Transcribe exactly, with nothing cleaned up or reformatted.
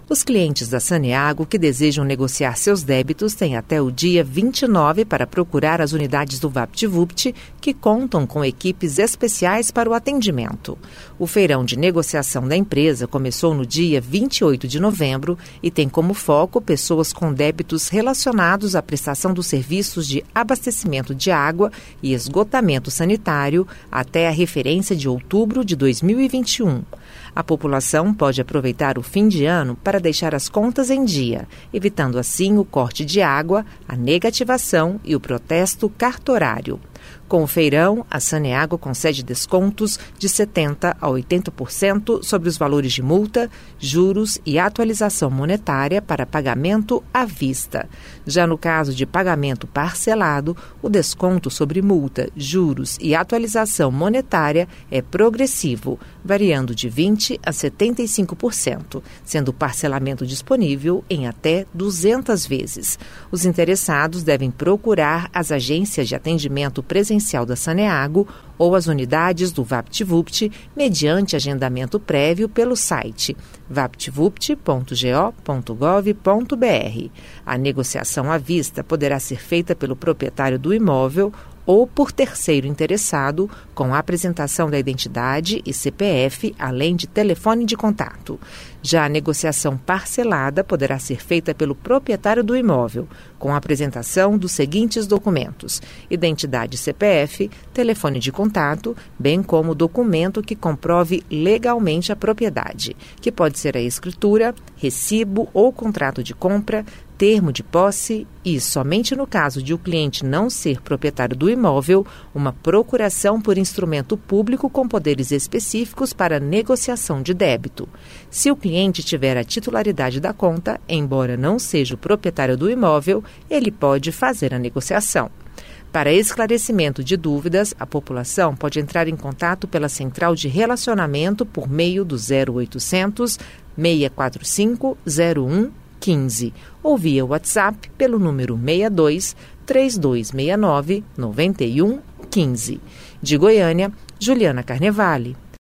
Os clientes da Saneago que desejam negociar seus débitos têm até o dia vinte e nove para procurar as unidades do VaptVupt, que contam com equipes especiais para o atendimento. O feirão de negociação da empresa começou no dia vinte e oito de novembro e tem como foco pessoas com débitos relacionados à prestação dos serviços de abastecimento de água e esgotamento sanitário até a referência de outubro de dois mil e vinte e um. A população pode aproveitar o fim de ano para deixar as contas em dia, evitando assim o corte de água, a negativação e o protesto cartorário. Com o feirão, a Saneago concede descontos de setenta por cento a oitenta por cento sobre os valores de multa, juros e atualização monetária para pagamento à vista. Já no caso de pagamento parcelado, o desconto sobre multa, juros e atualização monetária é progressivo, variando de vinte por cento a setenta e cinco por cento, sendo o parcelamento disponível em até duzentas vezes. Os interessados devem procurar as agências de atendimento presencial da Saneago ou as unidades do VaptVupt mediante agendamento prévio pelo site vaptvupt ponto go ponto gov ponto br. A negociação à vista poderá ser feita pelo proprietário do imóvel ou por terceiro interessado, com a apresentação da identidade e C P F, além de telefone de contato. Já a negociação parcelada poderá ser feita pelo proprietário do imóvel, com a apresentação dos seguintes documentos: identidade C P F, telefone de contato, bem como documento que comprove legalmente a propriedade, que pode ser a escritura, recibo ou contrato de compra, termo de posse e, somente no caso de o cliente não ser proprietário do imóvel, uma procuração por instrumento público com poderes específicos para negociação de débito. Se o cliente tiver a titularidade da conta, embora não seja o proprietário do imóvel, ele pode fazer a negociação. Para esclarecimento de dúvidas, a população pode entrar em contato pela Central de Relacionamento por meio do zero oitocentos, seis quatro cinco, zero um quinze ou via WhatsApp pelo número seis dois, três dois seis nove, nove um um cinco. De Goiânia, Juliana Carnevale.